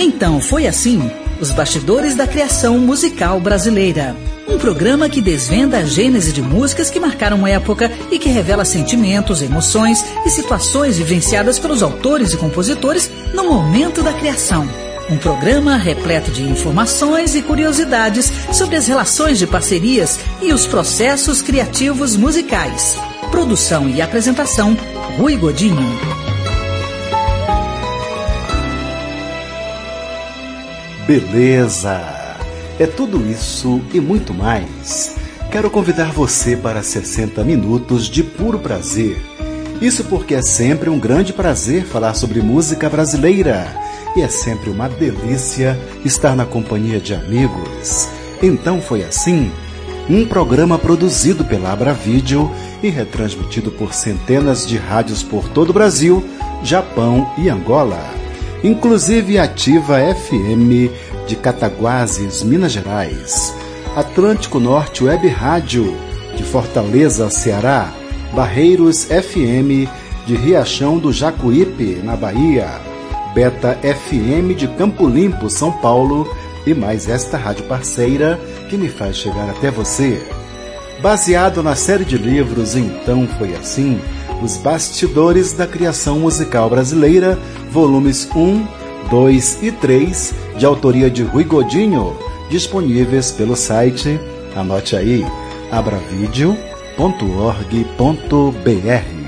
Então foi assim, os bastidores da criação musical brasileira. Um programa que desvenda a gênese de músicas que marcaram uma época e que revela sentimentos, emoções e situações vivenciadas pelos autores e compositores no momento da criação. Um programa repleto de informações e curiosidades sobre as relações de parcerias e os processos criativos musicais. Produção e apresentação, Rui Godinho. Beleza! É tudo isso e muito mais. Quero convidar você para 60 minutos de puro prazer. Isso porque é sempre um grande prazer falar sobre música brasileira. E é sempre uma delícia estar na companhia de amigos. Então foi assim, um programa produzido pela Abravídeo e retransmitido por centenas de rádios por todo o Brasil, Japão e Angola. Inclusive Ativa FM de Cataguases, Minas Gerais, Atlântico Norte Web Rádio de Fortaleza, Ceará, Barreiros FM de Riachão do Jacuípe, na Bahia, Beta FM de Campo Limpo, São Paulo, e mais esta rádio parceira que me faz chegar até você. Baseado na série de livros Então Foi Assim, Os Bastidores da Criação Musical Brasileira, volumes 1, 2 e 3, de autoria de Rui Godinho, disponíveis pelo site, anote aí, abravideo.org.br.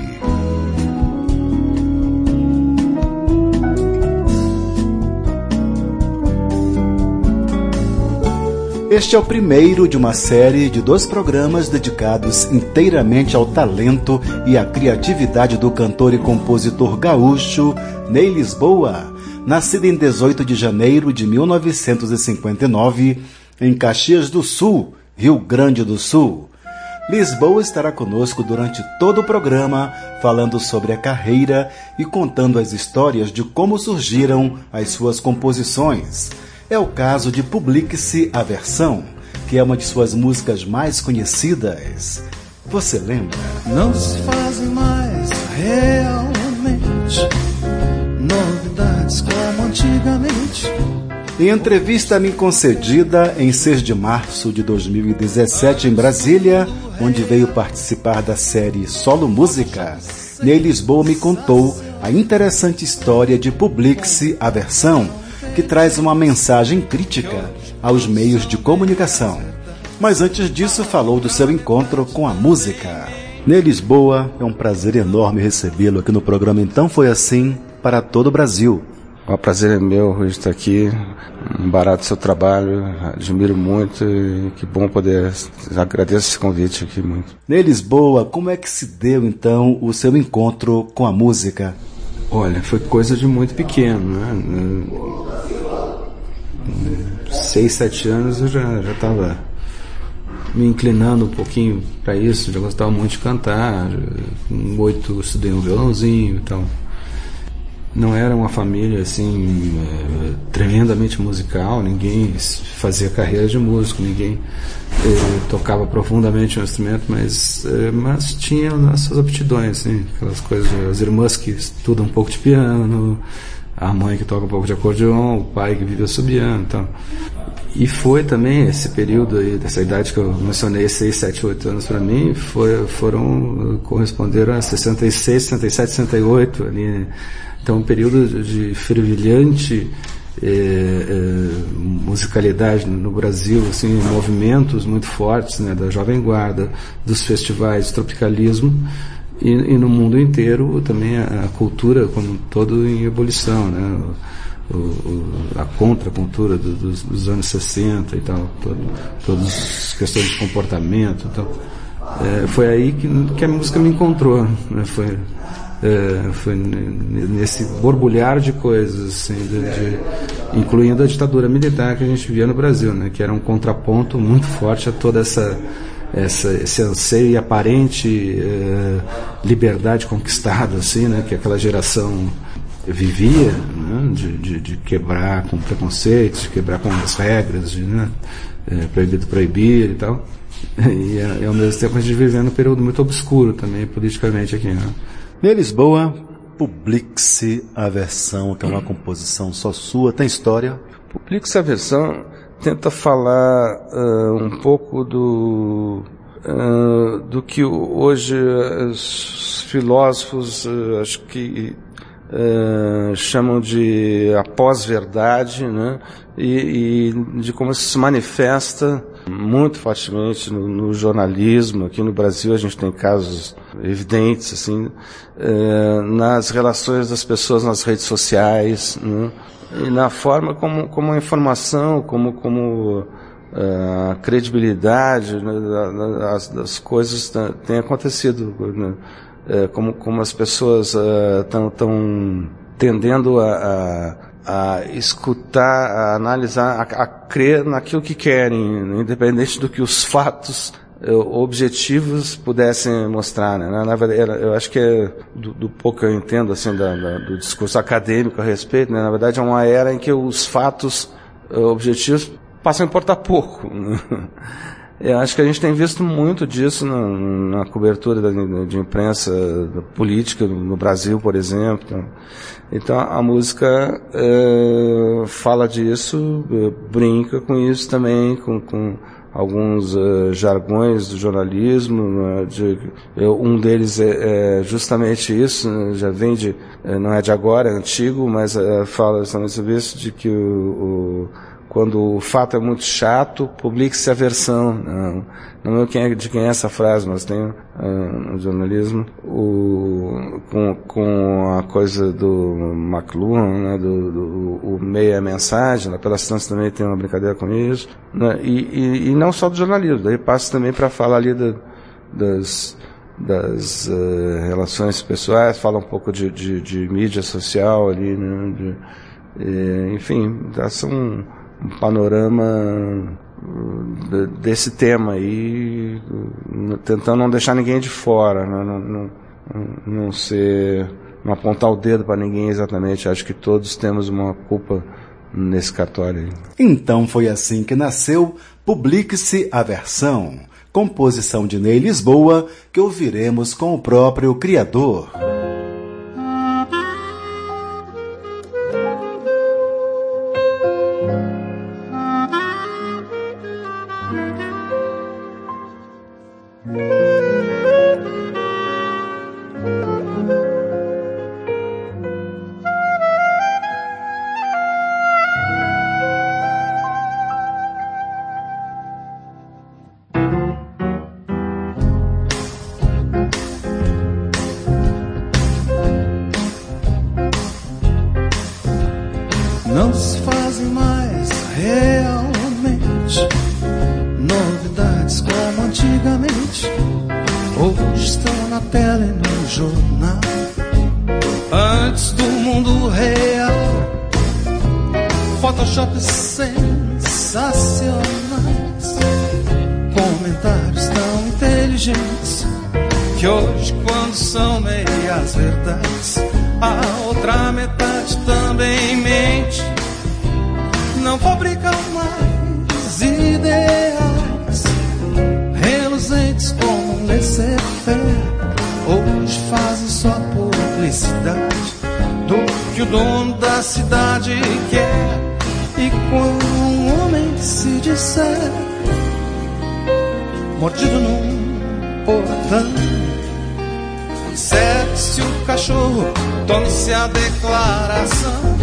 Este é o primeiro de uma série de 2 programas dedicados inteiramente ao talento e à criatividade do cantor e compositor gaúcho Ney Lisboa, nascido em 18 de janeiro de 1959, em Caxias do Sul, Rio Grande do Sul. Lisboa estará conosco durante todo o programa, falando sobre a carreira e contando as histórias de como surgiram as suas composições. É o caso de Publique-se a Versão, que é uma de suas músicas mais conhecidas. Você lembra? Não se fazem mais realmente novidades como antigamente. Em entrevista a mim concedida em 6 de março de 2017 em Brasília, onde veio participar da série Solo Música, Ney Lisboa me contou a interessante história de Publique-se a Versão, que traz uma mensagem crítica aos meios de comunicação. Mas antes disso falou do seu encontro com a música. Ney Lisboa, é um prazer enorme recebê-lo aqui no programa Então Foi Assim, para todo o Brasil. O prazer é meu, Rui, estar aqui. Um barato seu trabalho, admiro muito e que bom poder... Agradeço esse convite aqui muito. Ney Lisboa, como é que se deu então o seu encontro com a música? Olha, foi coisa de muito pequeno, né? 6, 7 anos eu já estava me inclinando um pouquinho para isso, já gostava muito de cantar. Com 8 eu estudei um violãozinho e tal. Não era uma família assim tremendamente musical, ninguém fazia carreira de músico, ninguém tocava profundamente um instrumento, mas tinha as suas aptidões, assim, aquelas coisas, as irmãs que estudam um pouco de piano, a mãe que toca um pouco de acordeon, o pai que vive assobiando e tal. E também esse período aí, dessa idade que eu mencionei, 6, 7, 8 anos para mim, corresponderam a 66, 67, 68 ali. Então um período de fervilhante musicalidade no Brasil, assim, movimentos muito fortes, né, da Jovem Guarda, dos festivais de tropicalismo, e no mundo inteiro também a cultura como um todo em ebulição, né, a contracultura dos anos 60 e tal, todas as questões de comportamento e tal. Foi aí que a música me encontrou, né, foi nesse borbulhar de coisas, assim, incluindo a ditadura militar que a gente via no Brasil, né, que era um contraponto muito forte a toda esse anseio e aparente liberdade conquistada, assim, né, que aquela geração vivia, né, de quebrar com preconceitos, de quebrar com as regras, né, proibido proibir e tal. E ao mesmo tempo a gente vivendo um período muito obscuro também politicamente aqui, né? Ney Lisboa, Publique-se a versão, que é uma composição só sua, tem história? Publique-se a versão tenta falar um pouco do que hoje os filósofos acho que chamam de a pós-verdade, né? E de como isso se manifesta muito fortemente no jornalismo. Aqui no Brasil a gente tem casos evidentes assim, nas relações das pessoas nas redes sociais, né? E na forma como a informação, como a credibilidade, né, das coisas tem acontecido, né? Como as pessoas estão tendendo a escutar, a analisar, a crer naquilo que querem, independente do que os fatos objetivos pudessem mostrar, né? Na verdade, eu acho que do pouco que eu entendo assim do discurso acadêmico a respeito, né? Na verdade é uma era em que os fatos objetivos passam a importar pouco, né? Eu acho que a gente tem visto muito disso na cobertura de imprensa política no Brasil, por exemplo. Então a música fala disso, brinca com isso também, com alguns jargões do jornalismo, né? Um deles é justamente isso, né? Já vem não é de agora, é antigo, mas fala justamente sobre isso, de que quando o fato é muito chato, publique-se a versão. Não lembro de quem é essa frase, mas tem no jornalismo, com a coisa do McLuhan, né, o meia mensagem, na Pelas Tantas também tem uma brincadeira com isso, né, e não só do jornalismo, daí passa também para falar ali das relações pessoais, fala um pouco de mídia social ali, né, enfim, dá um panorama desse tema aí, tentando não deixar ninguém de fora, né? Não apontar o dedo para ninguém exatamente. Acho que todos temos uma culpa nesse cartório aí. Então foi assim que nasceu Publique-se a Versão, composição de Ney Lisboa, que ouviremos com o próprio criador. Não se fazem mais realmente novidades como antigamente. Hoje estão na tela e no jornal. Antes do mundo real, Photoshop sensacionais, comentários tão inteligentes que hoje, quando são meias verdades, a outra metade também mente. Não fabricam mais ideais reluzentes como um laissez-faire. Hoje fazem só publicidade do que o dono da cidade quer. E quando um homem se disser mordido num portão, certo-se o cachorro, tome-se a declaração.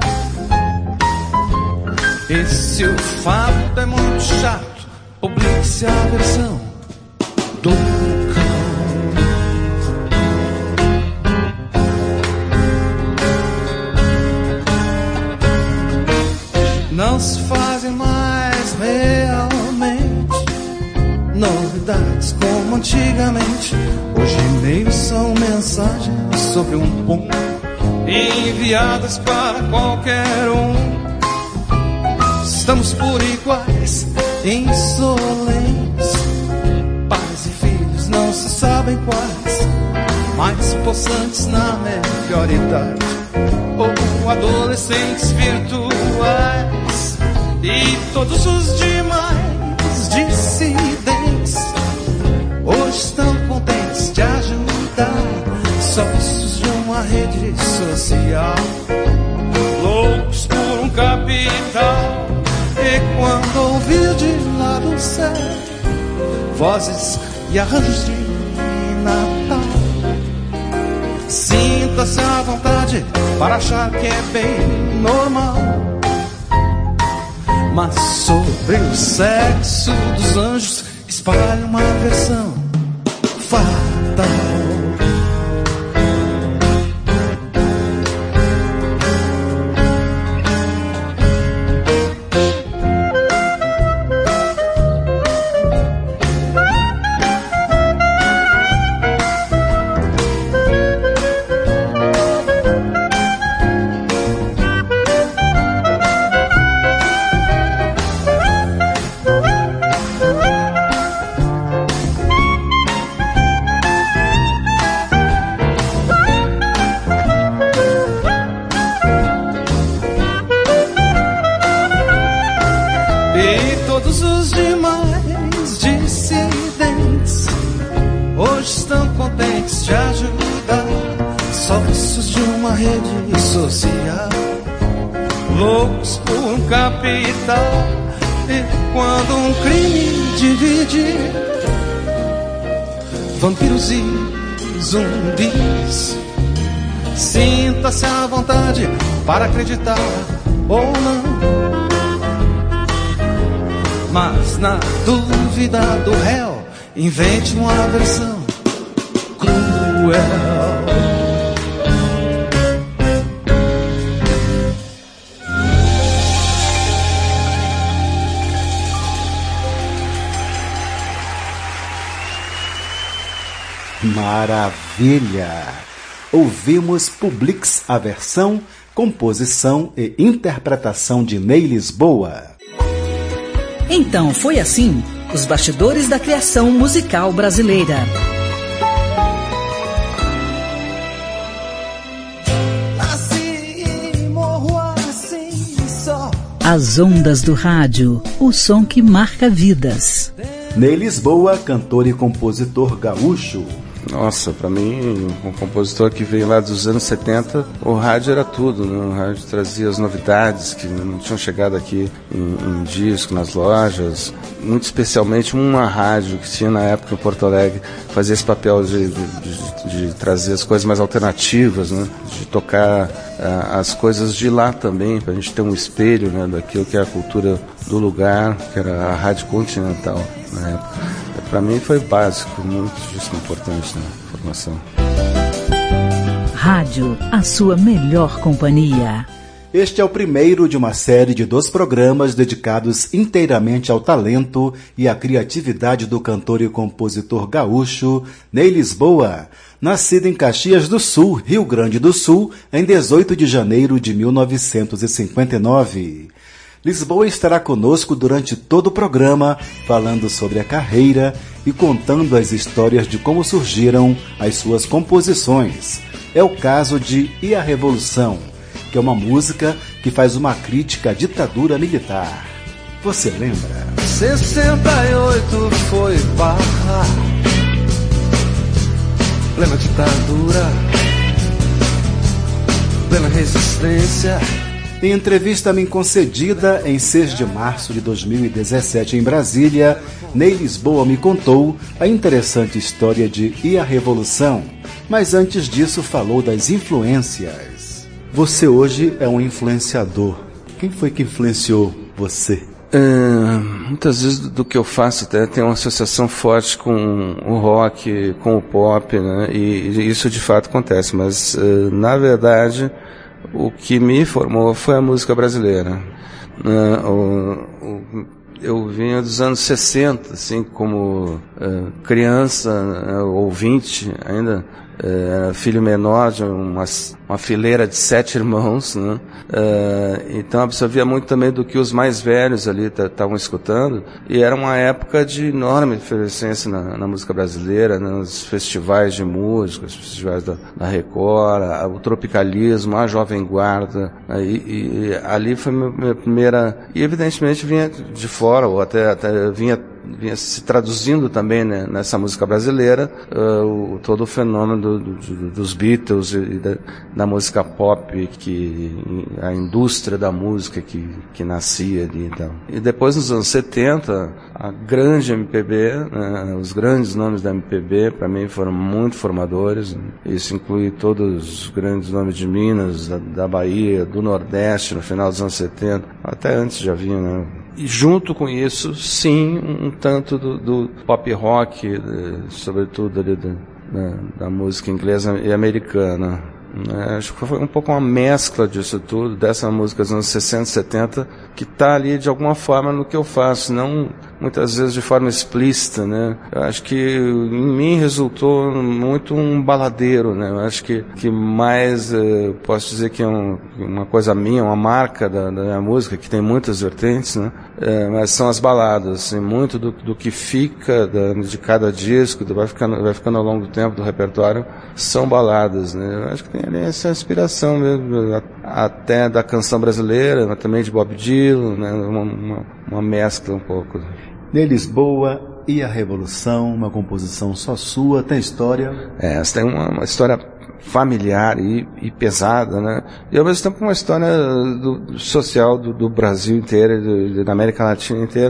E se o fato é muito chato, publique-se a versão do cão. Não se fazem mais realmente novidades como antigamente. Hoje e-mails são mensagens sobre um ponto enviadas para qualquer um. Estamos por iguais, insolentes. Pais e filhos não se sabem quais, mais possantes na melhor idade, ou adolescentes virtuais. E todos os demais dissidentes hoje estão contentes de ajudar sócios de um uma rede social, loucos por um capital. E quando ouvir de lá do céu vozes e arranjos de Natal, sinta-se à vontade para achar que é bem normal. Mas sobre o sexo dos anjos espalha uma versão fatal. Loucos por um capital. E quando um crime divide vampiros e zumbis, sinta-se à vontade para acreditar ou não. Mas na dúvida do réu, invente uma versão cruel. Maravilha! Ouvimos Publix, a versão, composição e interpretação de Ney Lisboa. Então foi assim, os bastidores da criação musical brasileira. Nasci e morro assim só. As ondas do rádio, o som que marca vidas. Ney Lisboa, cantor e compositor gaúcho. Nossa, pra mim, um compositor que veio lá dos anos 70, o rádio era tudo, né? O rádio trazia as novidades que não tinham chegado aqui em disco, nas lojas. Muito especialmente uma rádio que tinha na época em Porto Alegre, fazia esse papel de trazer as coisas mais alternativas, né? De tocar as coisas de lá também, pra gente ter um espelho, né? Daquilo que é a cultura do lugar, que era a Rádio Continental na época. Para mim foi básico, muito importante na formação. Rádio, a sua melhor companhia. Este é o primeiro de uma série de 2 programas dedicados inteiramente ao talento e à criatividade do cantor e compositor gaúcho Ney Lisboa, nascido em Caxias do Sul, Rio Grande do Sul, em 18 de janeiro de 1959. Lisboa estará conosco durante todo o programa, falando sobre a carreira e contando as histórias de como surgiram as suas composições. É o caso de E a Revolução, que é uma música que faz uma crítica à ditadura militar. Você lembra? 68 foi barra, plena ditadura, plena resistência. Em entrevista-me concedida em 6 de março de 2017 em Brasília, Ney Lisboa me contou a interessante história de E a Revolução, mas antes disso falou das influências. Você hoje é um influenciador. Quem foi que influenciou você? Muitas vezes do que eu faço até tem uma associação forte com o rock, com o pop, né? E isso de fato acontece, mas na verdade o que me formou foi a música brasileira. Eu vinha dos anos 60, assim, como criança, ouvinte ainda, filho menor de uma fileira de 7 irmãos, né? Então absorvia muito também do que os mais velhos ali estavam escutando, e era uma época de enorme efervescência na música brasileira, né? Nos festivais de música, os festivais da Record, o tropicalismo, a Jovem Guarda, e ali foi minha primeira, e evidentemente vinha de fora, ou até vinha vinha se traduzindo também, né, nessa música brasileira, todo o fenômeno dos Beatles e da música pop, a indústria da música que nascia ali, então. E depois, nos anos 70, a grande MPB, né, os grandes nomes da MPB, para mim, foram muito formadores. Isso inclui todos os grandes nomes de Minas, da Bahia, do Nordeste, no final dos anos 70, até antes já vinha, né? E junto com isso, sim, um tanto do pop rock, sobretudo ali da música inglesa e americana. Acho que foi um pouco uma mescla disso tudo, dessa música dos anos 60, 70, que está ali de alguma forma no que eu faço, não muitas vezes de forma explícita, né? Eu acho que em mim resultou muito um baladeiro, né? Eu acho que mais, posso dizer que é uma coisa minha, uma marca da minha música, que tem muitas vertentes, né? Mas são as baladas, assim, muito do que fica de cada disco, vai ficando ao longo do tempo do repertório, são baladas, né? Eu acho que tem ali essa inspiração mesmo, até da canção brasileira, mas também de Bob Dylan, né? Uma mescla um pouco. Ney Lisboa e a Revolução, uma composição só sua, tem história? Essa tem uma história familiar e pesada, né? E ao mesmo tempo uma história social do Brasil inteiro e da América Latina inteira.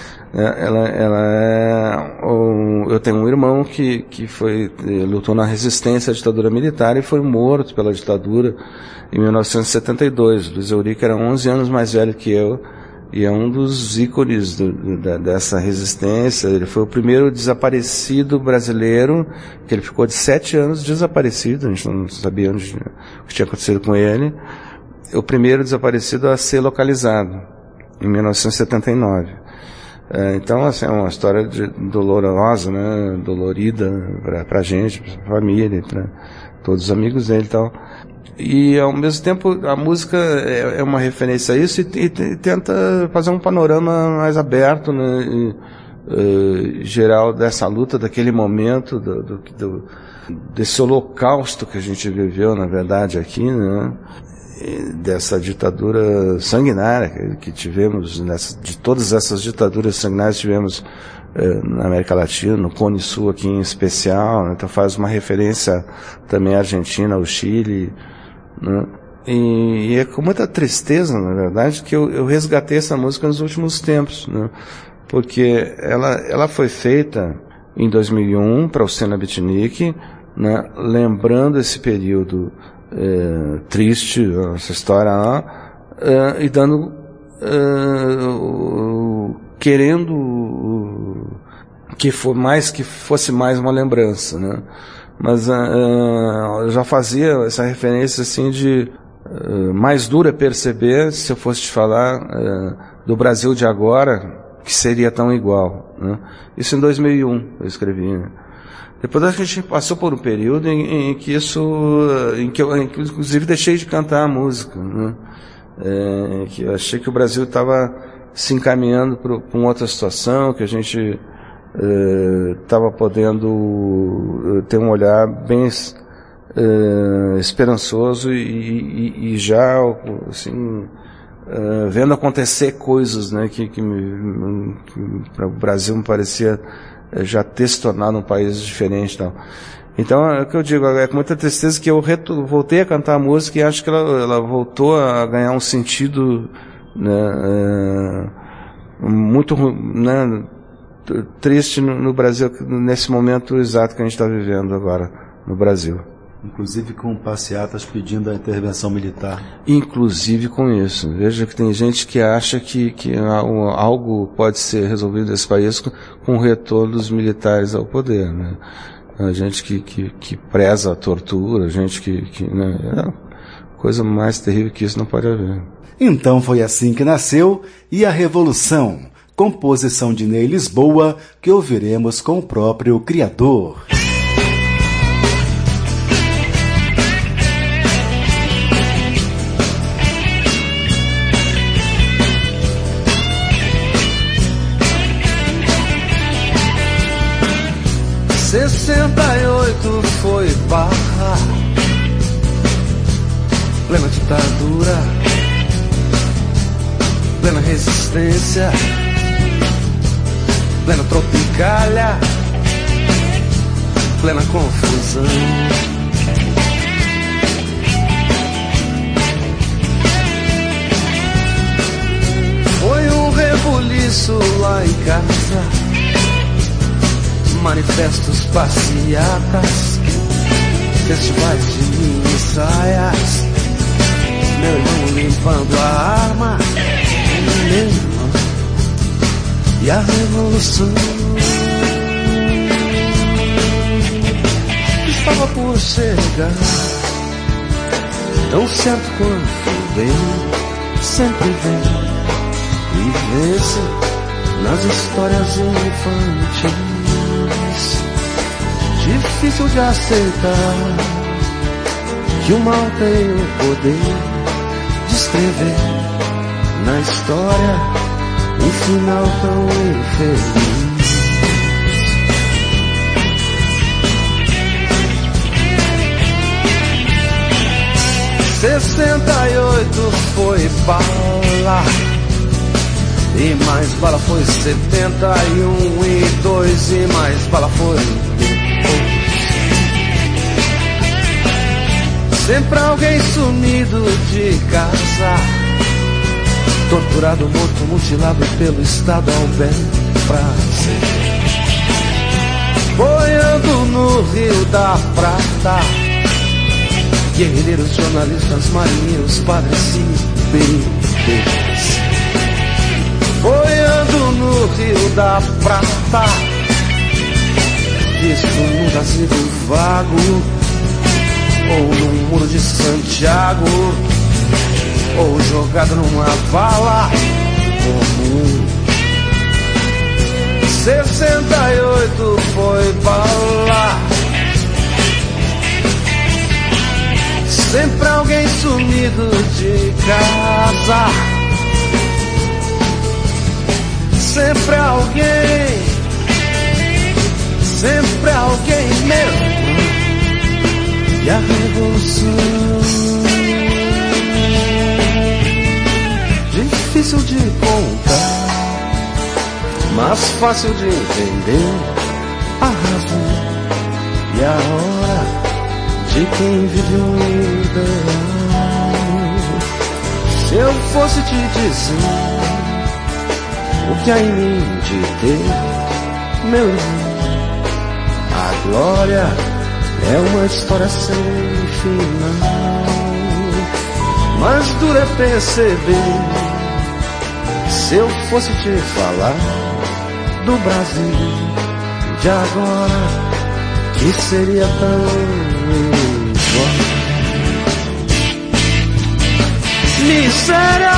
Eu tenho um irmão que lutou na resistência à ditadura militar e foi morto pela ditadura em 1972. Luiz Eurico era 11 anos mais velho que eu e é um dos ícones dessa resistência. Ele foi o primeiro desaparecido brasileiro, que ele ficou de 7 anos desaparecido, a gente não sabia o que tinha acontecido com ele. O primeiro desaparecido a ser localizado, em 1979. Então, assim, é uma história dolorosa, né, dolorida pra gente, pra família, pra todos os amigos dele e tal. E, ao mesmo tempo, a música é uma referência a isso e tenta fazer um panorama mais aberto, né, geral dessa luta, daquele momento, desse holocausto que a gente viveu, na verdade, aqui, né, dessa ditadura sanguinária que tivemos, de todas essas ditaduras sanguinárias que tivemos na América Latina, no Cone Sul aqui em especial, né? Então faz uma referência também à Argentina, ao Chile, né? E é com muita tristeza, na verdade, que eu resgatei essa música nos últimos tempos, né? Porque ela foi feita em 2001 para o Sena Bitnik, né? Lembrando esse período triste, essa história lá, e dando, querendo que fosse mais uma lembrança, né? Mas eu já fazia essa referência assim de mais duro é perceber, se eu fosse te falar do Brasil de agora, que seria tão igual, né? Isso em 2001 eu escrevi, né? Depois a gente passou por um período em que eu inclusive deixei de cantar a música, né? Que eu achei que o Brasil estava se encaminhando para uma outra situação, que a gente estava podendo ter um olhar bem esperançoso e já assim, vendo acontecer coisas, né, que para o Brasil me parecia já ter se tornado um país diferente, tal. Então, é o que eu digo, é com muita tristeza que eu voltei a cantar a música e acho que ela voltou a ganhar um sentido, né, muito, né, triste no Brasil, nesse momento exato que a gente está vivendo agora no Brasil. Inclusive com passeatas pedindo a intervenção militar. Inclusive com isso. Veja que tem gente que acha que algo pode ser resolvido nesse país com o retorno dos militares ao poder, né? A gente que preza a tortura, a gente né, coisa mais terrível que isso não pode haver. Então foi assim que nasceu E a Revolução, composição de Ney Lisboa, que ouviremos com o próprio criador. Foi barra, plena ditadura, plena resistência, plena tropicália, plena confusão. Foi um rebuliço lá em casa, manifestos, passeatas, festivais de mini saias, meu irmão limpando a arma, meu irmão, e a revolução estava por chegar, tão certo quanto vem, sempre vem e vence nas histórias infantis. Difícil de aceitar que o mal tem o poder de escrever na história um final tão infeliz. "68 foi bala, e mais bala foi 71, e 2 e mais bala foi depois. Sempre alguém sumido de casa, torturado, morto, mutilado pelo Estado ao bel prazer. Boiando no Rio da Prata, guerrilheiros, jornalistas, marinheiros, padres e bebês. Boiando no Rio da Prata, visto num jazigo vago, ou num muro de Santiago, ou jogado numa vala comum. 68 foi bala, sempre alguém sumido de casa, sempre alguém mesmo. E a revolução, difícil de contar, mas fácil de entender a razão e a hora de quem vive um ideal. Se eu fosse te dizer o que há em mim de ter, meu irmão, a glória é uma história sem final. Mas duro é perceber, se eu fosse te falar do Brasil de agora, que seria tão igual. Miséria,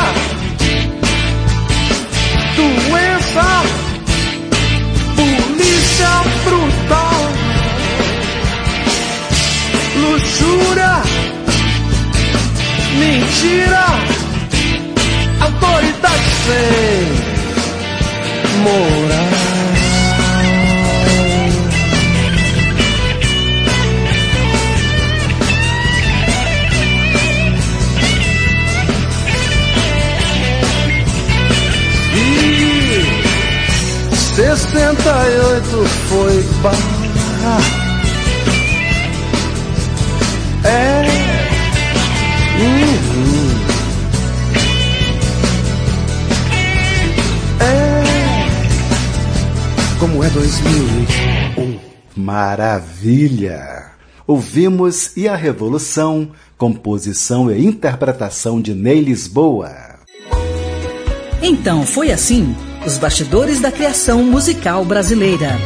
doença, polícia brutal, luxúria, mentira, autoridade sem moral. E 68 foi barra. É. É. Como é 2001. Maravilha! Ouvimos E a Revolução, composição e interpretação de Ney Lisboa. Então foi assim, os bastidores da criação musical brasileira.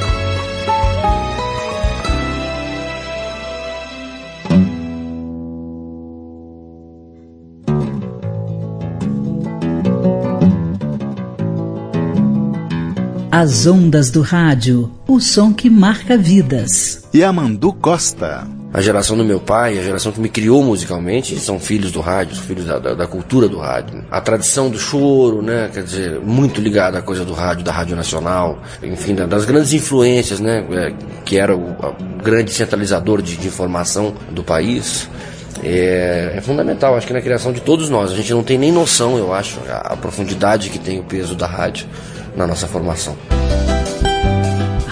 As ondas do rádio, o som que marca vidas. E Amandu Costa. A geração do meu pai, a geração que me criou musicalmente, são filhos do rádio, filhos da cultura do rádio. A tradição do choro, né, quer dizer, muito ligada à coisa do rádio, da Rádio Nacional, enfim, das grandes influências, né, que era o grande centralizador de informação do país. É fundamental, acho que na criação de todos nós. A gente não tem nem noção, eu acho, a profundidade que tem o peso da rádio na nossa formação.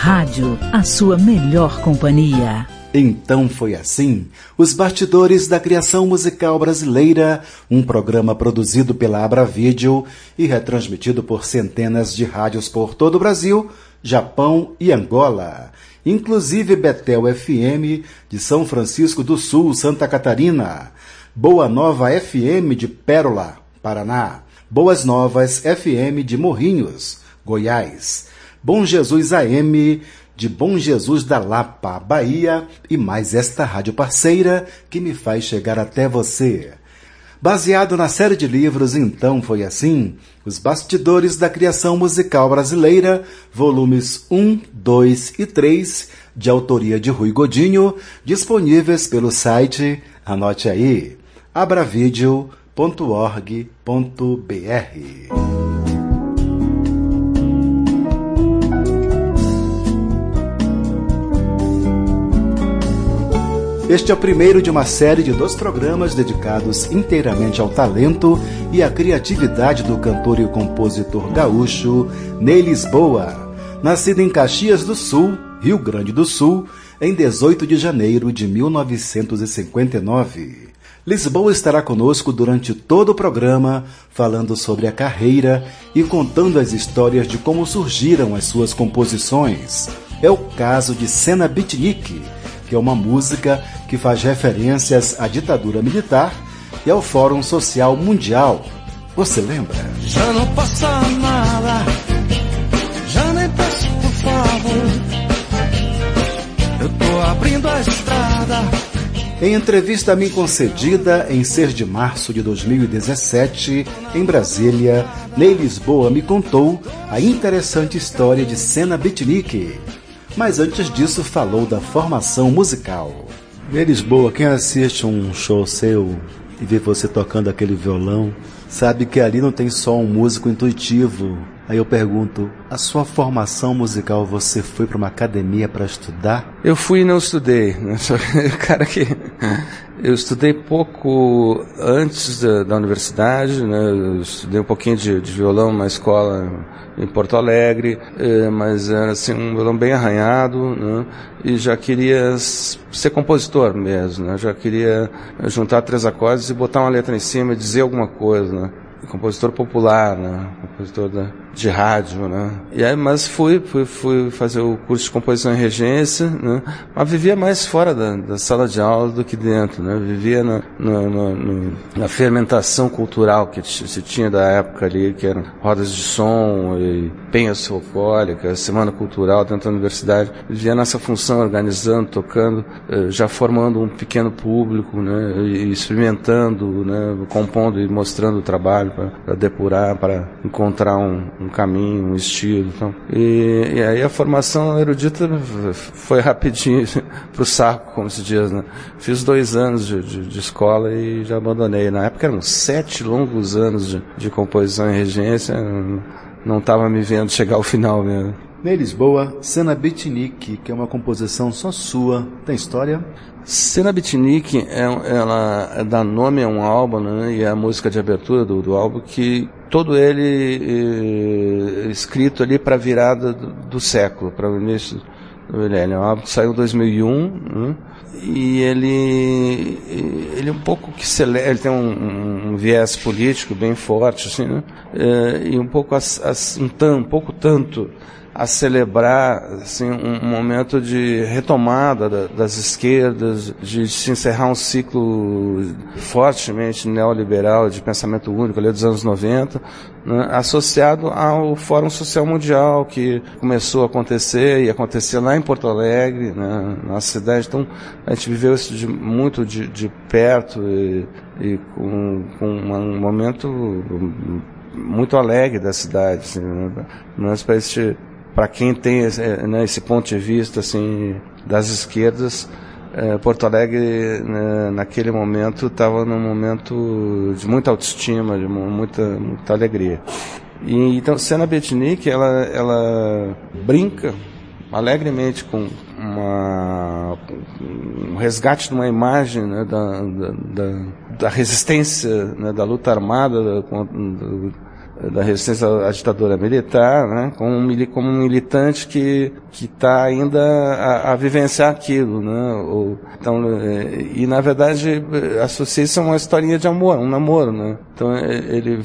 rádio, a sua melhor companhia. Então foi assim, os bastidores da criação musical brasileira, um programa produzido pela Abravídeo e retransmitido por centenas de rádios por todo o Brasil, Japão e Angola, inclusive Betel FM de São Francisco do Sul, Santa Catarina, Boa Nova FM de Pérola, Paraná, Boas Novas FM de Morrinhos, Goiás, Bom Jesus AM de Bom Jesus da Lapa, Bahia, e mais esta rádio parceira que me faz chegar até você. Baseado na série de livros Então Foi Assim, Os Bastidores da Criação Musical Brasileira, volumes 1, 2 e 3, de autoria de Rui Godinho, disponíveis pelo site, anote aí, abravideo.org.br. Este é o primeiro de uma série de 2 programas dedicados inteiramente ao talento e à criatividade do cantor e compositor gaúcho Ney Lisboa, nascido em Caxias do Sul, Rio Grande do Sul, em 18 de janeiro de 1959. Lisboa estará conosco durante todo o programa, falando sobre a carreira e contando as histórias de como surgiram as suas composições. É o caso de Cena Beatnik, que é uma música que faz referências à ditadura militar e ao Fórum Social Mundial. Você lembra? Já não passa nada, já nem peço por favor, eu tô abrindo a estrada. Em entrevista a mim concedida em 6 de março de 2017, em Brasília, Ney Lisboa me contou a interessante história de Cena Beatnik. Mas antes disso falou da formação musical. Ney Lisboa, quem assiste um show seu e vê você tocando aquele violão, sabe que ali não tem só um músico intuitivo. Aí eu pergunto, a sua formação musical, você foi para uma academia para estudar? Eu fui e não estudei, né? Cara que eu estudei pouco antes da universidade, né? Eu estudei um pouquinho de violão numa escola em Porto Alegre, mas era assim um violão bem arranhado, né? E já queria ser compositor mesmo, né? Já queria juntar 3 acordes e botar uma letra em cima e dizer alguma coisa, né? Compositor popular, né? Compositor de rádio, né? E aí, mas fui fazer o curso de composição e regência, né? Mas vivia mais fora da sala de aula do que dentro, né? Vivia na fermentação cultural que se tinha da época ali, que eram rodas de som e penhas folclóricas, semana cultural dentro da universidade. Vivia nessa função, organizando, tocando, já formando um pequeno público, né? E experimentando, né? Compondo e mostrando o trabalho para depurar, para encontrar um caminho, um estilo. Então. E aí a formação erudita foi rapidinho pro saco, como se diz, né? Fiz 2 anos de escola e já abandonei. Na época eram 7 longos anos de composição e regência, não estava me vendo chegar ao final mesmo. Ney Lisboa, Cena Beatnik, que é uma composição só sua, tem história? Cena Beatnik, ela dá nome a um álbum, né, e é a música de abertura do álbum, que todo ele escrito ali para a virada do século, para o início do milênio. É um álbum que saiu em 2001, né, e ele um pouco que ele tem um viés político bem forte, assim, né, e um pouco tanto a celebrar assim, um momento de retomada das esquerdas, de se encerrar um ciclo fortemente neoliberal de pensamento único ali dos anos 90, né, associado ao Fórum Social Mundial, que começou a acontecer e acontecia lá em Porto Alegre, né, na cidade. Então a gente viveu isso muito de perto e com um momento muito alegre da cidade, assim, né, uma espécie para quem tem né, esse ponto de vista assim, das esquerdas, Porto Alegre, né, naquele momento, estava num momento de muita autoestima, de muita alegria. E, então, Cena Beatnik, ela brinca alegremente com um resgate de uma imagem, né, da resistência, né, da luta armada da resistência à ditadura militar, né, como um militante que está ainda a vivenciar aquilo, né, então, e na verdade associa-se a uma historinha de amor, um namoro, né, então ele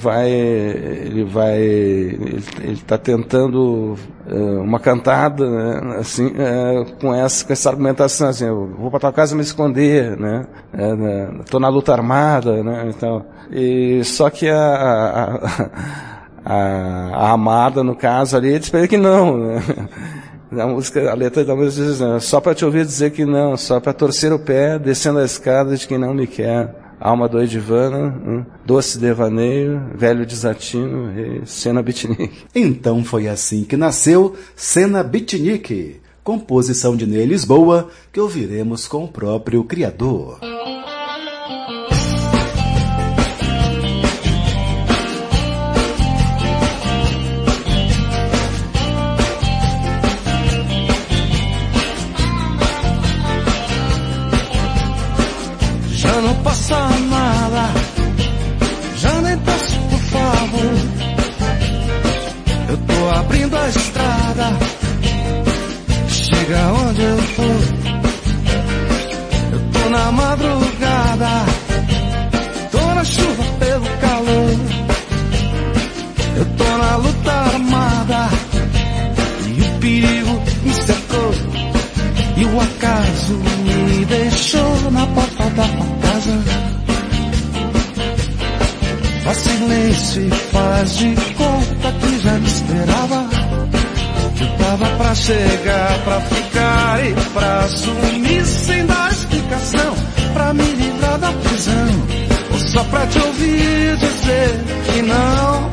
está tentando uma cantada, né, assim, com essa argumentação, assim, eu vou para tua casa me esconder, né, tô na luta armada, né, então, e só que a amada, no caso ali, diz pra ele que não, né? A letra da música diz, né? Só pra te ouvir dizer que não, só pra torcer o pé, descendo a escada de quem não me quer. Alma doidivana, doce devaneio, velho desatino e Cena Beatnik. Então foi assim que nasceu Cena Beatnik, composição de Ney Lisboa, que ouviremos com o próprio criador. Não passa nada, já nem peço por favor. Eu tô abrindo a estrada, chega onde eu for. Eu tô na madrugada, tô na chuva pelo calor. Eu tô na luta armada e o perigo me cercou. E o acaso me deixou na porta da tua casa. Faz silêncio e faz de conta que já me esperava. Que eu tava pra chegar, pra ficar e pra sumir sem dar explicação, pra me livrar da prisão, ou só pra te ouvir dizer que não,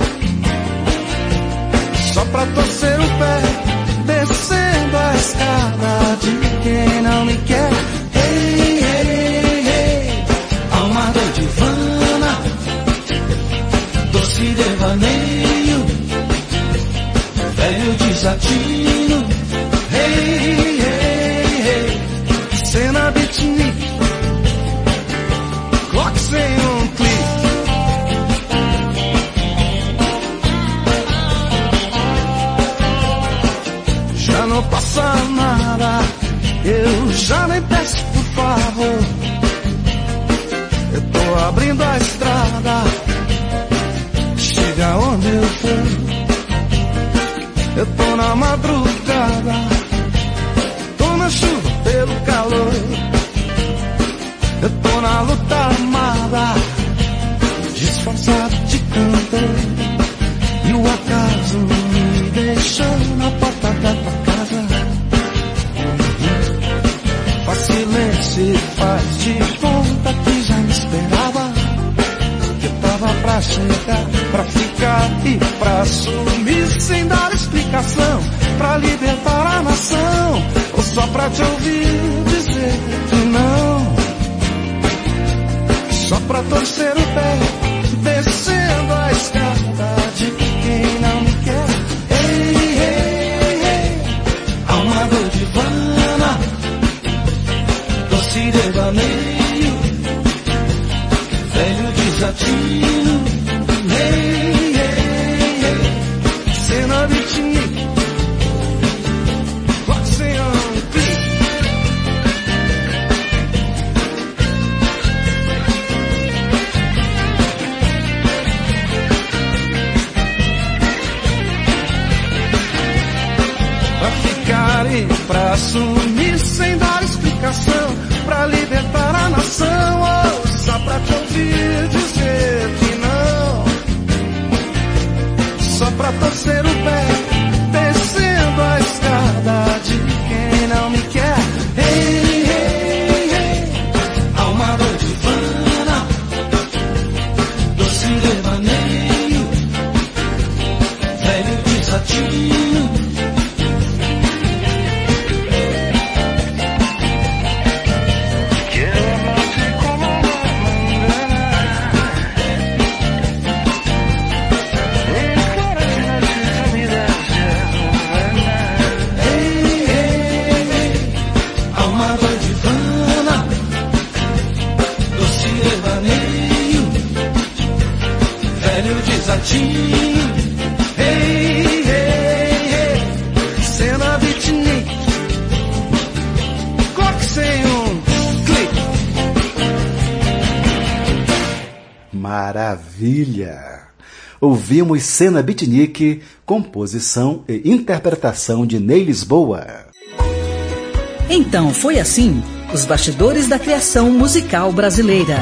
só pra torcer o pé, descendo a escada de quem não me quer. Ei, ei, ei, alma doidivana, doce devaneio, velho desatino. Ei, ei, ei, Cena Beatnik, clock sem clique. Já não passa nada, eu já nem peço por favor. Eu tô abrindo a estrada, chega onde eu for. Eu tô na madrugada, tô na chuva pelo calor. Eu tô na luta armada, disfarçado de cantor. E o acaso me deixou na porta da tua casa. Faz silêncio e faz de conta que já me esperava. Que eu tava pra chegar, pra ficar e pra sumir sem dar explicação, pra libertar a nação, ou só pra te ouvir dizer que não, só pra torcer o pé, descendo a escada de quem não me quer. Ei, ei, ei, alma doidivana, doce devaneio, velho desatino. Ei, ei, ei, Cena Beatnik, clock sem clique. Pra ficar e pra sumir sem dar explicação, pra libertar a nação, ou só pra te ouvir dizer que não, só pra torcer o pé, descendo a escada de quem não me quer. Ei, ei, ei, alma doidivana, doce devaneio, velho desatino. beatnik, hey, hey, hey, cena beatnik, coque sem clique. Maravilha! Ouvimos Cena Beatnik, composição e interpretação de Ney Lisboa. Então foi assim, os bastidores da criação musical brasileira.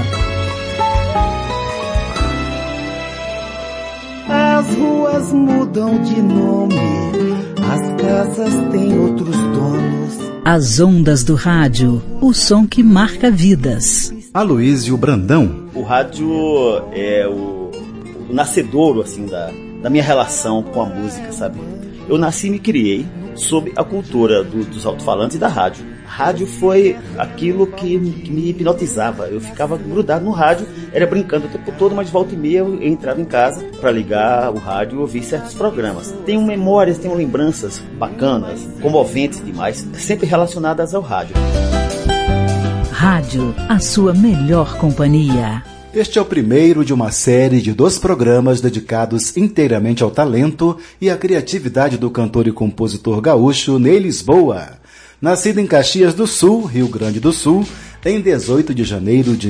As ruas mudam de nome, as casas têm outros donos. As ondas do rádio, o som que marca vidas. Aloísio Brandão. O rádio é o nascedouro, assim, da minha relação com a música, sabe? Eu nasci e me criei sob a cultura dos alto-falantes e da rádio. Rádio foi aquilo que me hipnotizava. Eu ficava grudado no rádio, era brincando o tempo todo, mas volta e meia eu entrava em casa para ligar o rádio e ouvir certos programas. Tenho memórias, tenho lembranças bacanas, comoventes demais, sempre relacionadas ao rádio. Rádio, a sua melhor companhia. Este é o primeiro de uma série de 2 programas dedicados inteiramente ao talento e à criatividade do cantor e compositor gaúcho Ney Lisboa. Nascido em Caxias do Sul, Rio Grande do Sul, em 18 de janeiro de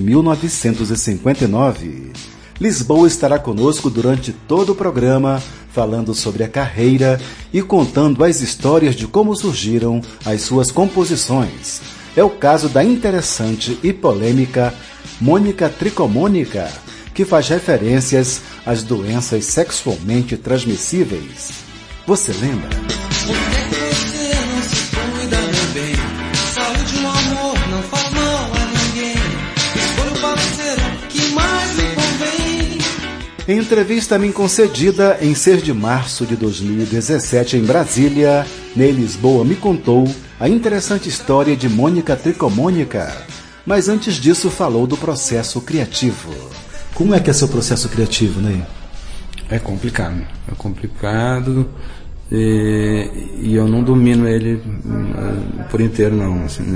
1959. Lisboa estará conosco durante todo o programa, falando sobre a carreira e contando as histórias de como surgiram as suas composições. É o caso da interessante e polêmica Mônica Tricomônica, que faz referências às doenças sexualmente transmissíveis. Você lembra? Por que você não se cuida, meu bem? Saúde, o amor não faz mal a ninguém. Escolha o parceiro que mais lhe convém. Em entrevista a mim concedida em 6 de março de 2017 em Brasília, Ney Lisboa me contou a interessante história de Mônica Tricomônica. Mas antes disso falou do processo criativo. Como é que é seu processo criativo, Ney? É complicado e eu não domino ele por inteiro, não. Assim,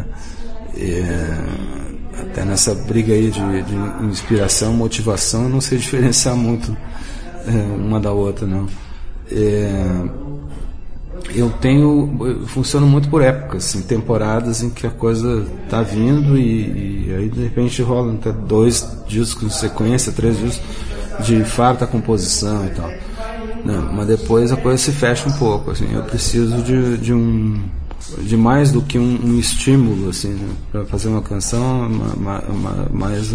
até nessa briga aí de inspiração, motivação, eu não sei diferenciar muito uma da outra, não. Eu funciono muito por épocas, assim, temporadas em que a coisa tá vindo e aí de repente rola até 2 discos em sequência, 3 discos de farta composição e tal. Não, mas depois a coisa se fecha um pouco, assim, eu preciso de mais do que um estímulo, assim, né, para fazer uma canção, mais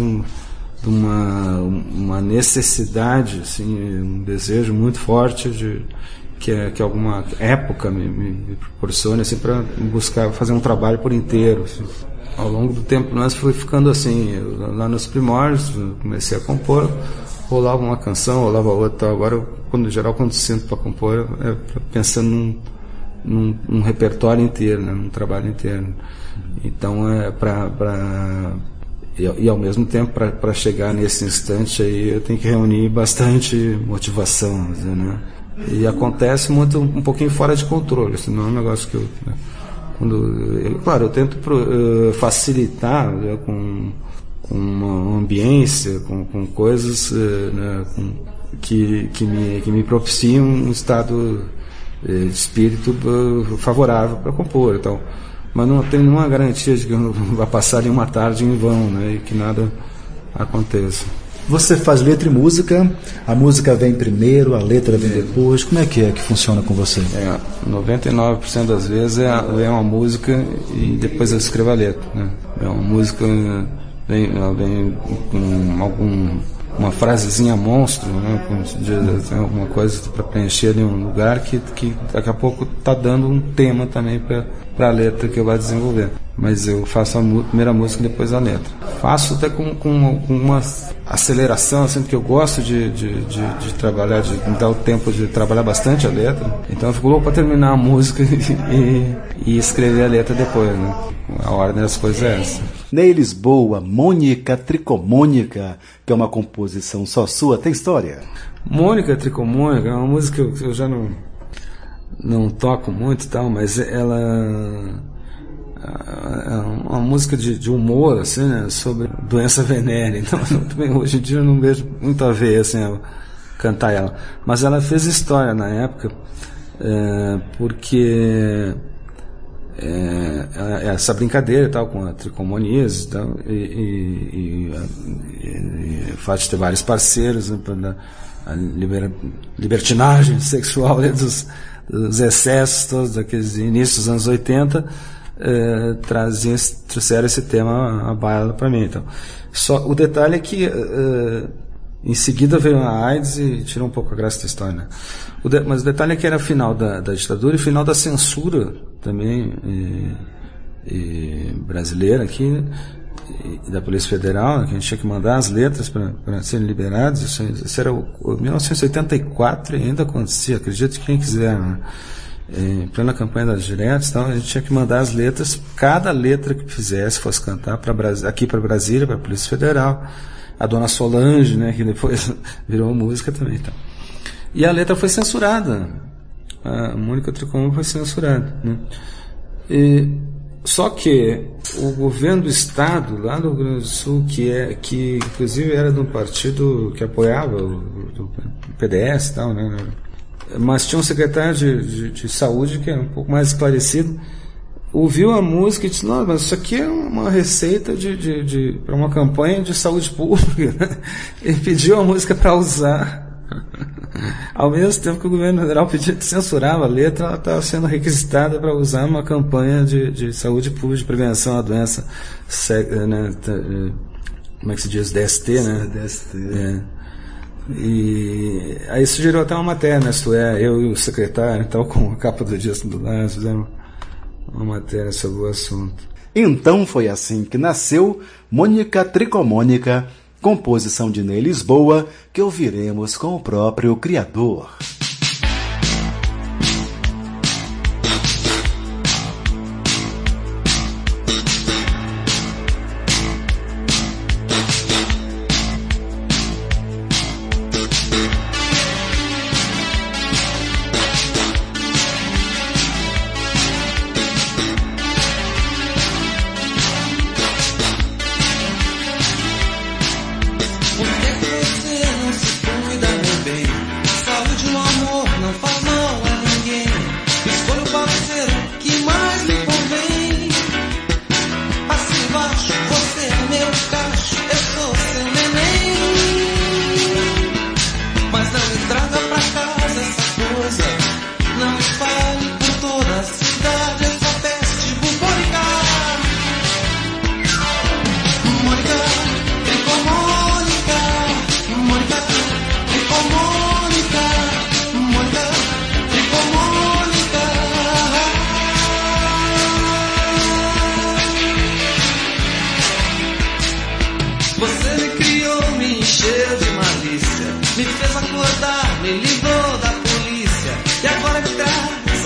uma necessidade, assim, um desejo muito forte que alguma época me proporcione, assim, para buscar fazer um trabalho por inteiro, assim. Ao longo do tempo nós foi ficando assim, lá nos primórdios comecei a compor, rolava uma canção, rolava outra. Agora quando sinto para compor pensando num repertório inteiro, né, num trabalho inteiro. Então e ao mesmo tempo para chegar nesse instante aí eu tenho que reunir bastante motivação, né? E acontece muito um pouquinho fora de controle, assim, não é um negócio que claro, eu tento facilitar, né, com uma ambiência, com coisas, né, que me propiciam um estado de espírito favorável para compor, então, mas não tenho nenhuma garantia de que eu não vá passar nenhuma tarde em vão, né, e que nada aconteça. Você faz letra e música, a música vem primeiro, a letra vem depois, como é que funciona com você? 99% das vezes vem uma música e depois eu escrevo a letra, né? É uma música, vem com uma frasezinha monstro, né? Alguma coisa para preencher ali um lugar que daqui a pouco está dando um tema também para a letra que eu vou desenvolver. Mas eu faço a primeira música e depois a letra. Faço até com uma aceleração, assim, porque eu gosto de trabalhar, de me dar o tempo de trabalhar bastante a letra. Então eu fico louco para terminar a música e escrever a letra depois, né? A ordem das coisas é essa. Ney Lisboa, Mônica Tricomônica, que é uma composição só sua, tem história? Mônica Tricomônica é uma música que eu já não toco muito e tal, mas ela é uma música de humor, assim, né, sobre doença venérea. Então, hoje em dia eu não vejo muito a ver, assim, cantar ela. Mas ela fez história na época, porque essa brincadeira e tal, com a Tricomonias e tal, e o fato de ter vários parceiros, né, a libertinagem sexual, né, dos excessos todos daqueles inícios dos anos 80, trouxeram esse tema à baila para mim. Então, só o detalhe é que em seguida veio a AIDS e tirou um pouco a graça da história, né? Mas o detalhe é que era final da ditadura e final da censura também brasileira aqui, e da Polícia Federal, né, que a gente tinha que mandar as letras para serem liberadas. Isso era 1984 e ainda acontecia, acredito que quem quiser, né? Em plena campanha das diretas, então, a gente tinha que mandar as letras, cada letra que fizesse, fosse cantar aqui para Brasília, para a Polícia Federal, a Dona Solange, né, que depois virou música também. Então. E a letra foi censurada, a Mônica Tricomon foi censurada, né? Só que o governo do estado, lá do Rio Grande do Sul, que inclusive era de um partido que apoiava o PDS e tal, né, mas tinha um secretário de saúde que era um pouco mais esclarecido, ouviu a música e disse: não, mas isso aqui é uma receita para uma campanha de saúde pública. Ele pediu a música para usar. Ao mesmo tempo que o governo federal pedia que censurava a letra, ela estava sendo requisitada para usar numa campanha de saúde pública, de prevenção à doença, né, como é que se diz? DST, né? DST. E aí isso gerou até uma matéria, né? Isto é, eu e o secretário e tal, com a capa do disco do lado, fizemos uma matéria sobre o assunto. Então foi assim que nasceu Mônica Tricomônica, composição de Ney Lisboa, que ouviremos com o próprio criador. Me fez acordar, me livrou da polícia. E agora me traz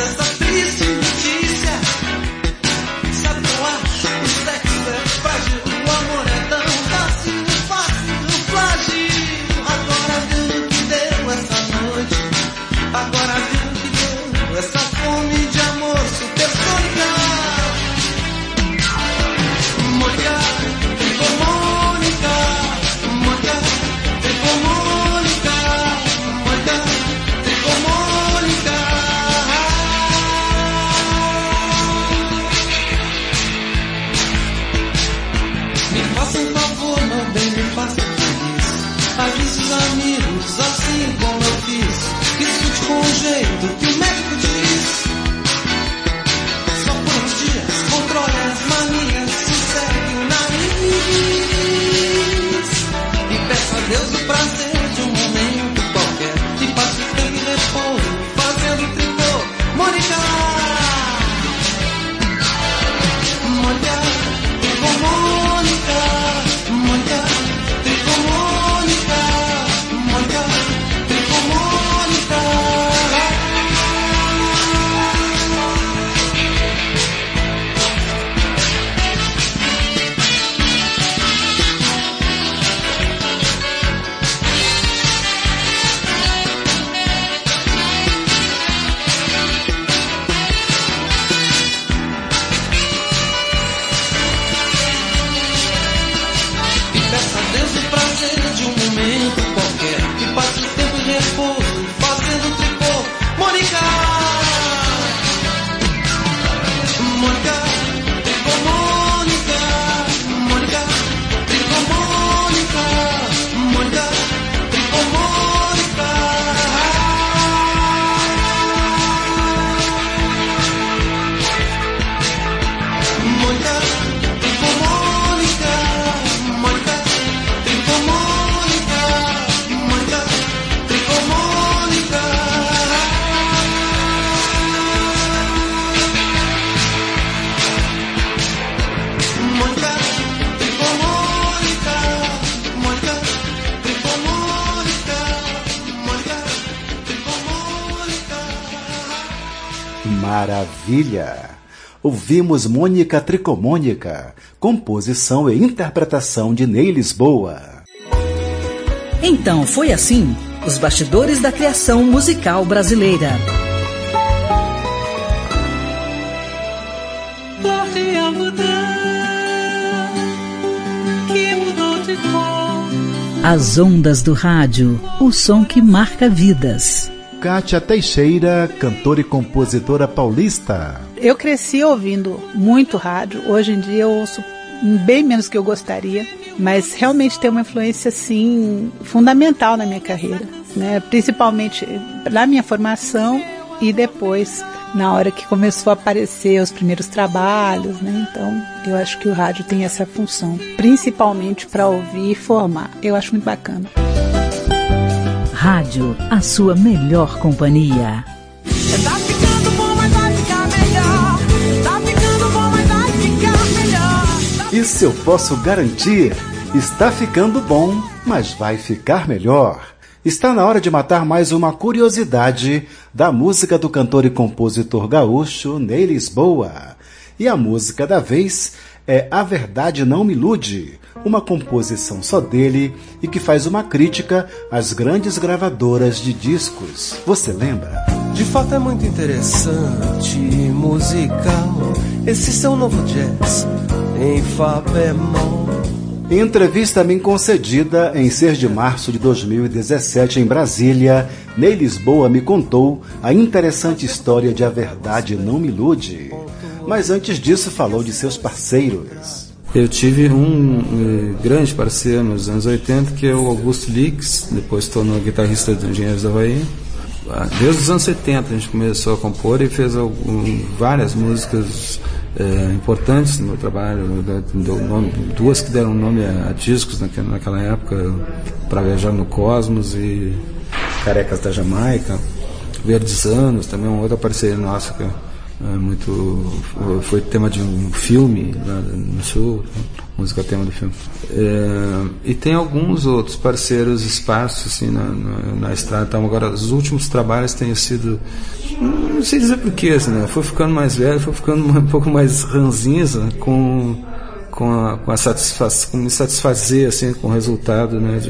Maravilha! Ouvimos Mônica Tricomônica, composição e interpretação de Ney Lisboa. Então foi assim, os bastidores da criação musical brasileira. As ondas do rádio, o som que marca vidas. Kátia Teixeira, cantora e compositora paulista. Eu cresci ouvindo muito rádio, hoje em dia eu ouço bem menos que eu gostaria, mas realmente tem uma influência assim, fundamental na minha carreira, né? Principalmente na minha formação e depois na hora que começou a aparecer os primeiros trabalhos, né? Então eu acho que o rádio tem essa função, principalmente para ouvir e formar. Eu acho muito bacana. Rádio, a sua melhor companhia. Tá ficando bom, mas vai ficar melhor. Tá ficando bom, mas vai ficar melhor. Isso eu posso garantir. Está ficando bom, mas vai ficar melhor. Está na hora de matar mais uma curiosidade da música do cantor e compositor gaúcho Ney Lisboa. E a música da vez é A Verdade Não Me Ilude, uma composição só dele e que faz uma crítica às grandes gravadoras de discos. Você lembra? De fato é muito interessante, musical, esse seu novo jazz em Fá bemol. Em entrevista a mim concedida em 6 de março de 2017 em Brasília, Ney Lisboa me contou a interessante história de A Verdade Não Me Ilude. Mas antes disso falou de seus parceiros. Eu tive um grande parceiro nos anos 80, que é o Augusto Lix, depois se tornou guitarrista do Engenheiros do Havaí. Desde os anos 70 a gente começou a compor e fez várias músicas importantes no meu trabalho, duas que deram nome a discos naquela época, Pra Viajar no Cosmos e Carecas da Jamaica. Verdes Anos, também uma outra parceria nossa que foi tema de um filme lá no Sul, música tema do filme. E tem alguns outros parceiros esparsos assim, na estrada. Então, agora, os últimos trabalhos têm sido, não sei dizer porquê, assim, né? Foi ficando mais velho, foi ficando um pouco mais ranzinza com me satisfazer assim, com o resultado, né?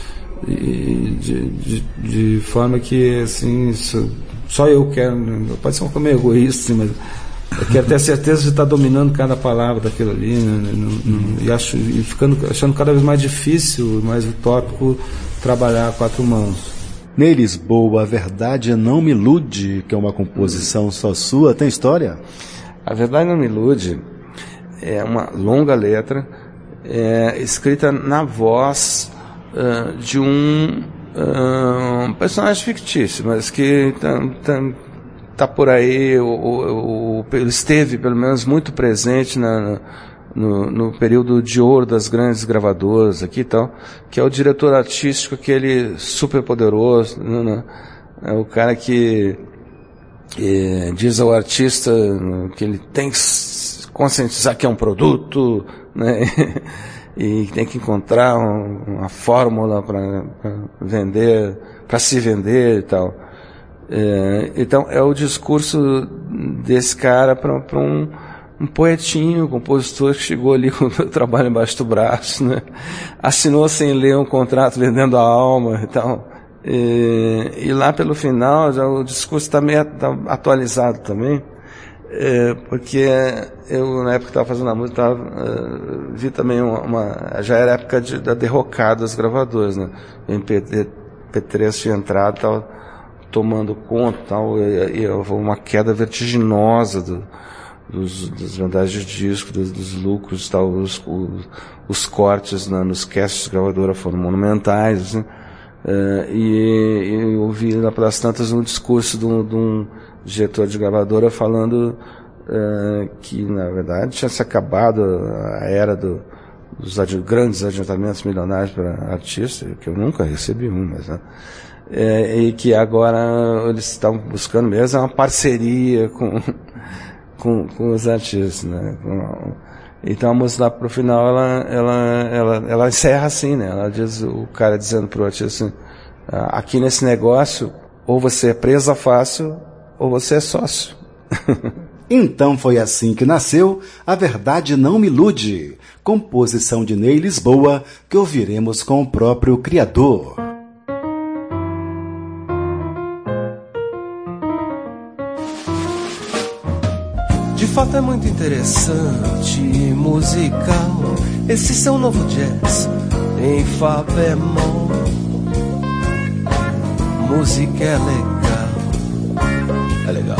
De forma que assim, só eu quero, pode ser uma coisa meio egoísta, assim, mas eu quero ter a certeza de estar dominando cada palavra daquilo ali, né? E achando cada vez mais difícil, mais utópico trabalhar a quatro mãos. Ney Lisboa, A Verdade Não Me Ilude, que é uma composição só sua, tem história? A Verdade Não Me Ilude é uma longa letra, escrita na voz de um personagem fictício, mas que tá por aí, ele esteve pelo menos muito presente no período de ouro das grandes gravadoras aqui e tal, que é o diretor artístico, aquele super poderoso, né? É o cara que diz ao artista que ele tem que conscientizar que é um produto, né? E tem que encontrar uma fórmula para vender, para se vender e tal. Então é o discurso desse cara para um poetinho, um compositor que chegou ali com o trabalho embaixo do braço, né? Assinou sem ler um contrato vendendo a alma e tal. E lá pelo final já o discurso tá atualizado também. Porque eu, na época que estava fazendo a música, vi também já era época da derrocada das gravadoras, né? O MP3 tinha entrado, estava tomando conta, tal, e uma queda vertiginosa das vendagens de disco, dos lucros, tal, os cortes nos casts de gravadora foram monumentais, assim, e eu vi lá pelas tantas um discurso de um diretor de gravadora falando que na verdade tinha se acabado a era dos grandes adiantamentos milionários para artistas, que eu nunca recebi mas né? E que agora eles estão buscando mesmo uma parceria com os artistas, né? Então a música lá pro final ela encerra assim, né? Ela diz, o cara dizendo pro artista assim, aqui nesse negócio ou você é presa fácil ou você é sócio. Então foi assim que nasceu A Verdade Não Me Ilude, composição de Ney Lisboa, que ouviremos com o próprio criador. De fato é muito interessante, musical, esse seu novo jazz em Fá bemol. Música é legal,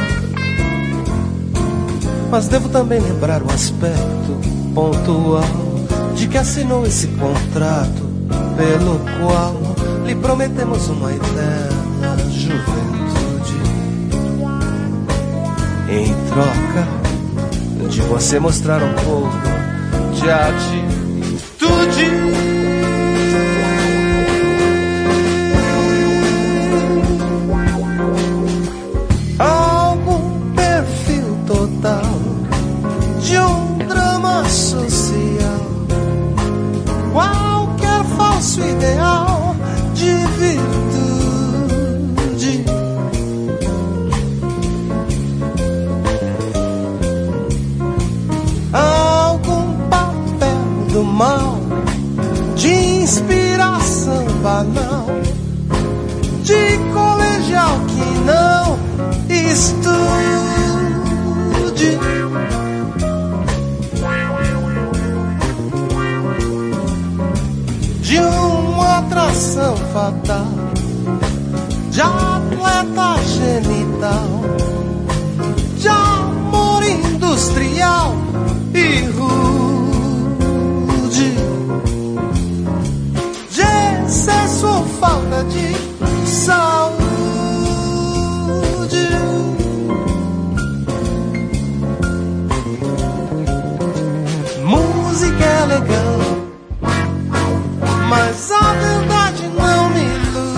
mas devo também lembrar o aspecto pontual de que assinou esse contrato pelo qual lhe prometemos uma eterna juventude em troca de você mostrar um pouco de atitude. Algum perfil total de um drama social, qualquer falso ideal de virtude. Algum papel do mal, de inspiração banal, de colegial que não estude. De uma atração fatal, de atleta genital, de amor industrial e rude, de excesso ou falta de saúde. Música é legal, mas a verdade não me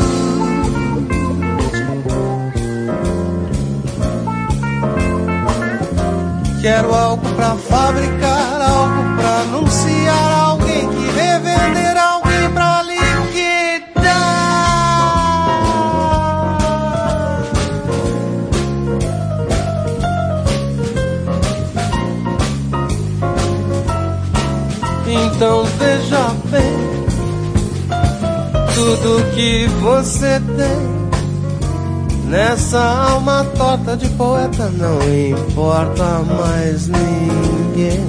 ilude. Quero algo pra fabricar, algo pra anunciar, alguém que revender, alguém pra liquidar. Então veja bem, tudo que você tem nessa alma torta de poeta não importa mais ninguém.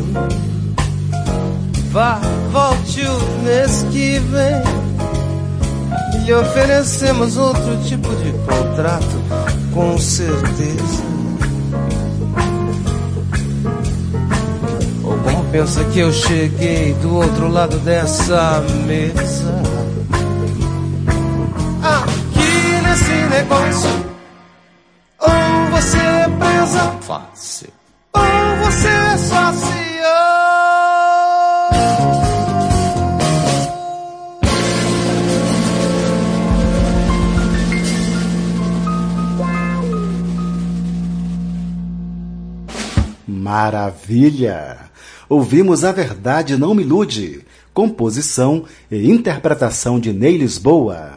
Vá, volte o mês que vem, lhe oferecemos outro tipo de contrato, com certeza. Ou como pensa que eu cheguei do outro lado dessa mesa? Aqui nesse negócio, ou você é presa fácil, ou você é sócio. Maravilha! Ouvimos A Verdade Não Me Ilude, composição e interpretação de Ney Lisboa.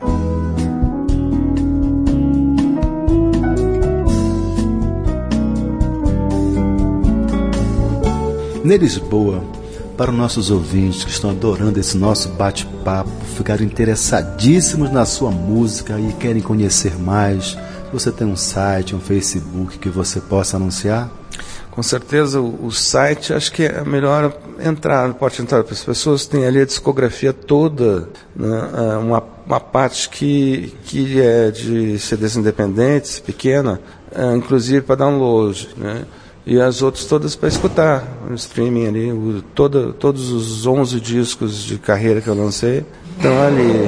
Ney Lisboa, para os nossos ouvintes que estão adorando esse nosso bate-papo, ficaram interessadíssimos na sua música e querem conhecer mais, você tem um site, um Facebook que você possa anunciar? Com certeza o site, acho que é a melhor entrada, pode entrar para as pessoas, tem ali a discografia toda, né? Uma parte que é de CDs independentes, pequena, inclusive para download, né? E as outras todas para escutar no streaming ali, todos os 11 discos de carreira que eu lancei estão ali.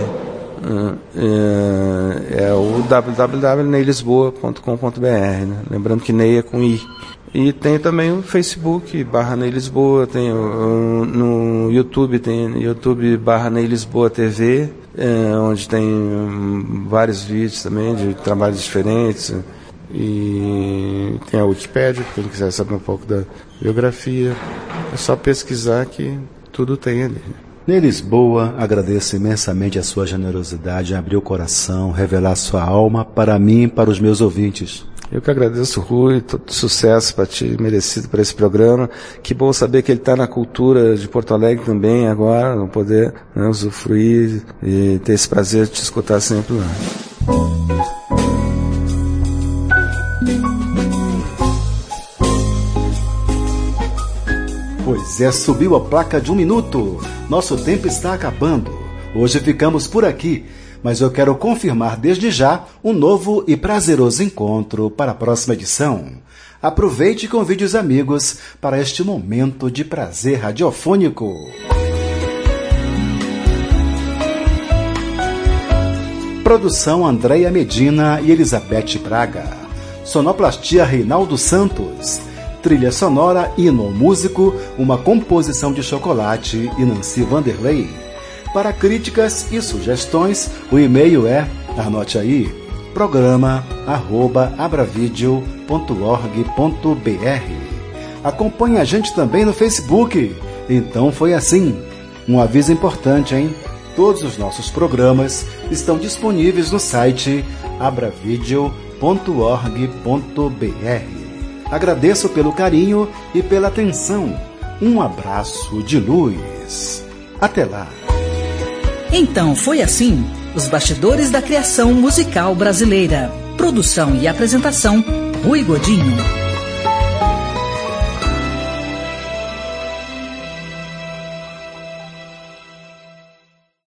É o www.neylisboa.com.br, né? Lembrando que Ney é com I. E tem também o Facebook /Ney Lisboa, tem no YouTube, tem YouTube /Ney Lisboa TV, onde tem vários vídeos também de trabalhos diferentes. E tem a Wikipédia, quem quiser saber um pouco da biografia, é só pesquisar que tudo tem ali. Ney Lisboa, agradeço imensamente a sua generosidade em abrir o coração, revelar sua alma para mim e para os meus ouvintes. Eu que agradeço, Rui, todo sucesso para ti, merecido para esse programa. Que bom saber que ele está na cultura de Porto Alegre também agora, não poder, né, usufruir e ter esse prazer de te escutar sempre lá. Pois é, subiu a placa de 1 minuto. Nosso tempo está acabando. Hoje ficamos por aqui, mas eu quero confirmar desde já um novo e prazeroso encontro para a próxima edição. Aproveite e convide os amigos para este momento de prazer radiofônico. Produção Andréia Medina e Elizabeth Braga. Sonoplastia Reinaldo Santos. Trilha sonora Hino Músico, uma composição de Chocolate e Nancy Vanderlei. Para críticas e sugestões, o e-mail é, anote aí, programa@abravideo.org.br. Acompanhe a gente também no Facebook. Então foi assim. Um aviso importante, hein? Todos os nossos programas estão disponíveis no site abravideo.org.br. Agradeço pelo carinho e pela atenção. Um abraço de luz. Até lá. Então foi assim, os bastidores da criação musical brasileira. Produção e apresentação, Rui Godinho.